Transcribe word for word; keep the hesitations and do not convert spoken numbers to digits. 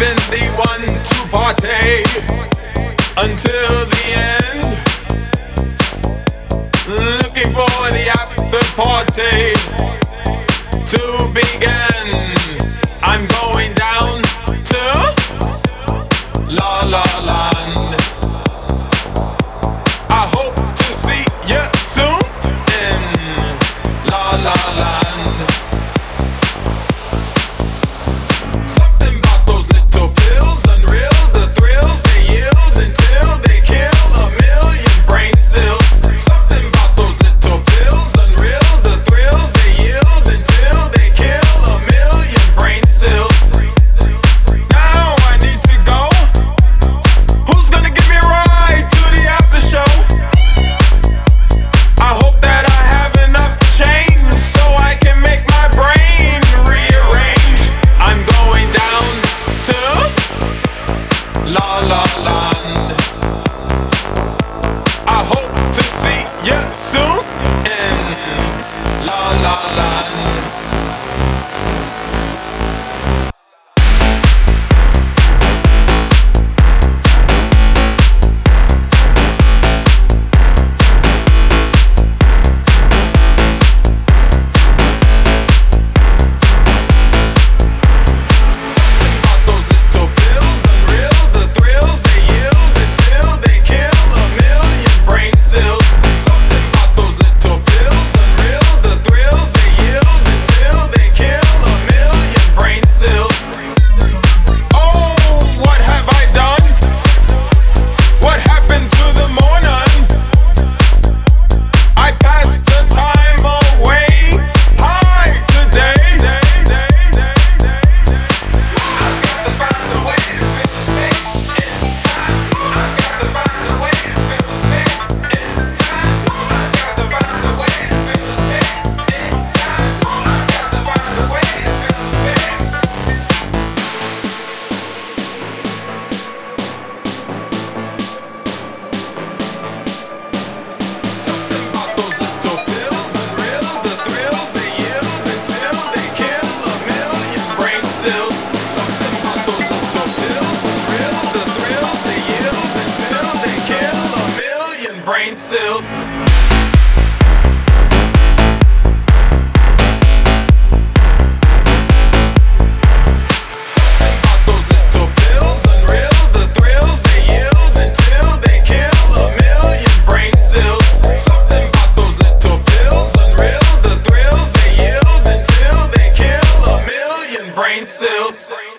been the one to partay until the end. Looking for the after party to begin. I'm going down to La La Land. I hope to see you soon in La La Land. Something about those little pills, unreal, the thrills they yield until they kill a million brain cells. Something about those little pills, unreal, the thrills they yield until they kill a million brain cells. Now I need to go. Who's gonna give me a ride to the after show? I hope that I have enough change so I can make my brain rearrange. I'm going down to La La Land. I hope to see you soon in La La Land. Brain cells. Something about those little pills, unreal, the thrills they yield until they kill a million brain cells. Something about those little pills, unreal, the thrills they yield until they kill a million brain cells.